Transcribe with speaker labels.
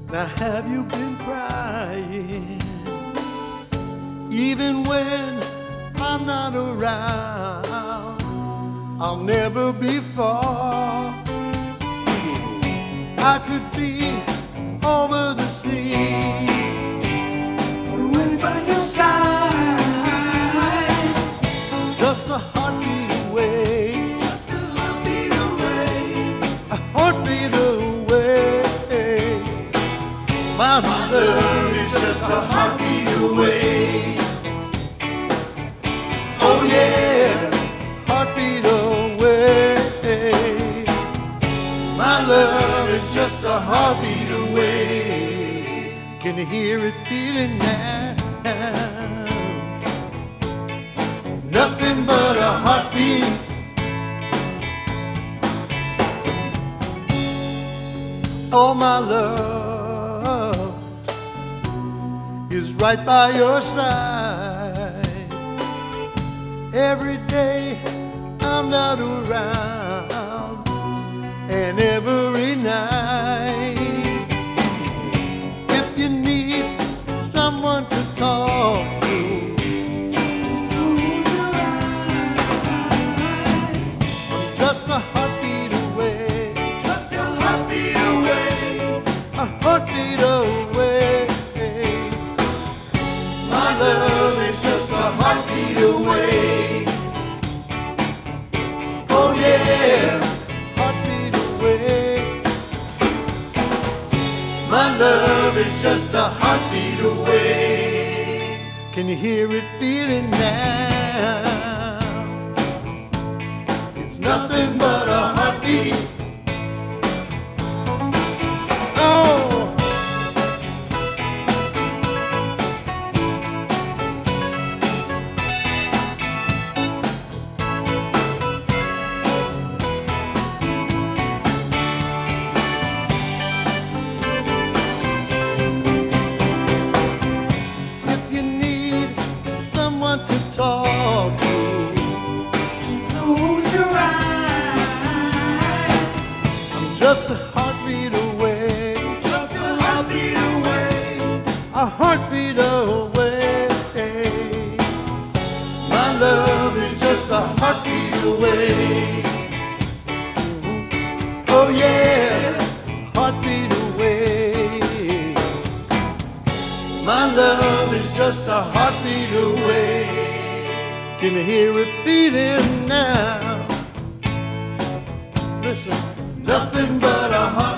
Speaker 1: Now have you been crying? Even when I'm not around, I'll never be far. I could be over the sea or way by your side, just a heartbeat away,
Speaker 2: Just a heartbeat away.
Speaker 1: a heartbeat away. My
Speaker 2: Love is just a heartbeat away. Oh yeah,
Speaker 1: heartbeat away. My love is just a heartbeat away. Can you hear it beating now? Nothing but a heartbeat. Oh, my love is right by your side. Every day I'm not around, and every night. If you need someone to talk to,
Speaker 2: just close your eyes.
Speaker 1: just a heartbeat away,
Speaker 2: Just a heartbeat away.
Speaker 1: a heartbeat away.
Speaker 2: My love is just a heartbeat away. Oh yeah,
Speaker 1: Heartbeat away.
Speaker 2: my love is just a heartbeat away.
Speaker 1: Can you hear it beating now? It's nothing but a heartbeat. Oh, if you need someone to talk to,
Speaker 2: Just close your eyes.
Speaker 1: I'm just a heartbeat away,
Speaker 2: Just a heartbeat away.
Speaker 1: a heartbeat away. My love is just a heartbeat away. Oh yeah, heartbeat away. My love is just a heartbeat away. Can you hear it beating now? Listen, nothing but a heartbeat.